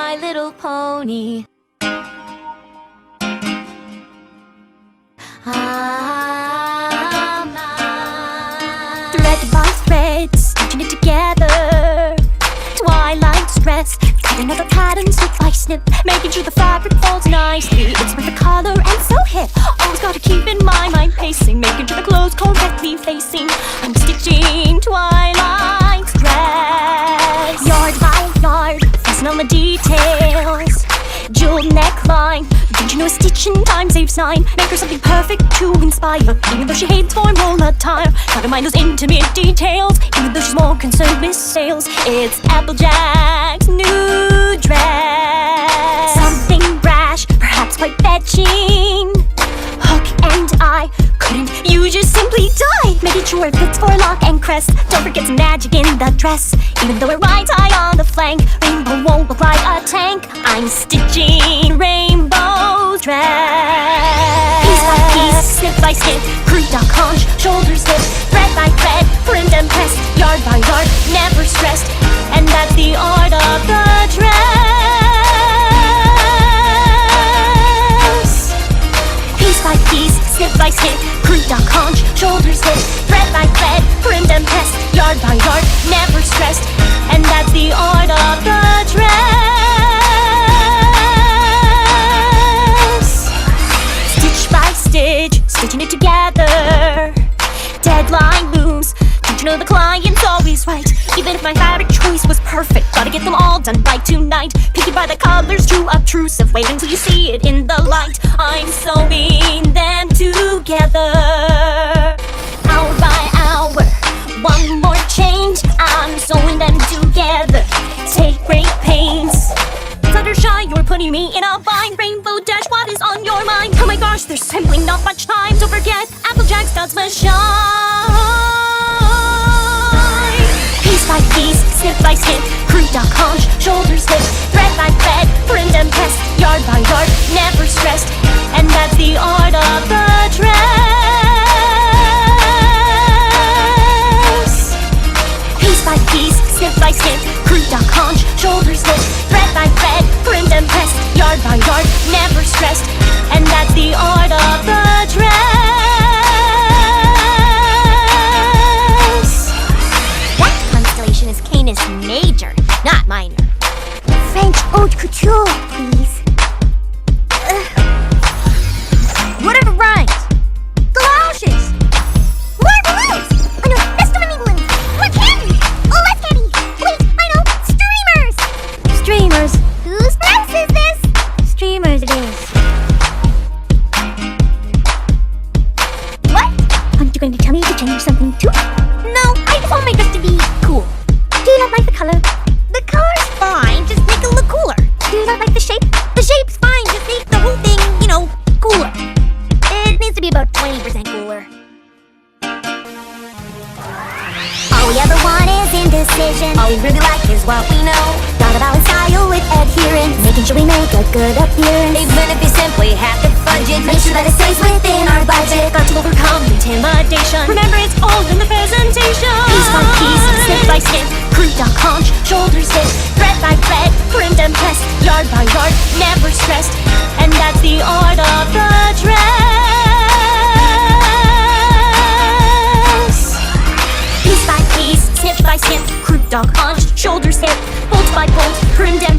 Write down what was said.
My Little Pony. Thread by thread, stitching it together. Twilight's dress, cut another pattern snip by snip, making sure the fabric folds nicely. It's perfect color and so hip. Always gotta keep in my mind pacing, making sure the clothes correctly facing. I'm stitching Twilight's dress. Yard by yard, focusing on the details. Jeweled neckline, did you know a stitch in time saves 9? Make her something perfect to inspire, even though she hates formal attire. Gotta mind those intimate details, even though she's more concerned with sales. It's Applejack's new dress. Something brash, perhaps quite fetching. Hook and eye, couldn't you just simply die? Making sure it fits for lock and crest. Don't forget some magic in the dress, even though it rides high on the flank. Rainbow won't look like a tank. I'm stitching Rainbow's dress. Piece by piece, snip by snip, crew duck haunch, shoulders hip, thread by thread, print and press, yard by yard, never stressed. And that's the art of the dress. Piece by piece, snip by snip, crew duck haunch, shoulders hip, thread by thread, print and press, yard by yard, never stressed. And that's the art of the dress. Stitch by stitch, stitching it together. Deadline looms, don't you know the client's always right? Even if my fabric choice was perfect, gotta get them all done by tonight. Picky by the colors, too obtrusive, wait until you see it in the light. I'm sewing them together. Hour by hour, one more change, I'm sewing them together. Take great pains. Fluttershy, you're putting me in a bind. Rainbow Dash, what is on your mind? Oh my gosh, there's simply not much time. Don't forget, Applejack starts must shine. Piece by piece, snip by snip, crew duck haunch, shoulders hip, thread by thread, print and press, yard by yard, never stressed. And that's the art of the dress. Piece by piece, snip by snip, crew duck haunch, shoulders hip, thread by thread, print and press, yard by yard, never stressed. And that's the art of the dress. That constellation is Canis Major, not minor. French haute couture, please. Whatever rhymes. Galoshes. More balloons. Oh no, that's the New England. More candy. Oh, less candy. Wait, I know. Streamers. Streamers. Whose dress is this? Streamers it is. What? Aren't you going to tell me to change something too? No, I just want my dress to be cool. Do you not like the color? The color's fine, just make it look cooler. Do you not like the shape? The shape's fine, just make the whole thing, cooler. It needs to be about 20% cooler. All we ever want is indecision. All we really like is what we know. Gotta balance style with adherence, making sure we make a good appearance. Even if you simply have to fudge it, make sure that it stays within our budget. Got to overcome intimidation. Remember, it's all in the presentation. Piece by piece, snip by snip, crew duck haunch, shoulders hip, thread by thread, print and press, yard by yard, never stressed. And that's the art of the dress. Piece by piece, snip by snip, crew duck haunch, shoulders hip, bolt by bolt, print and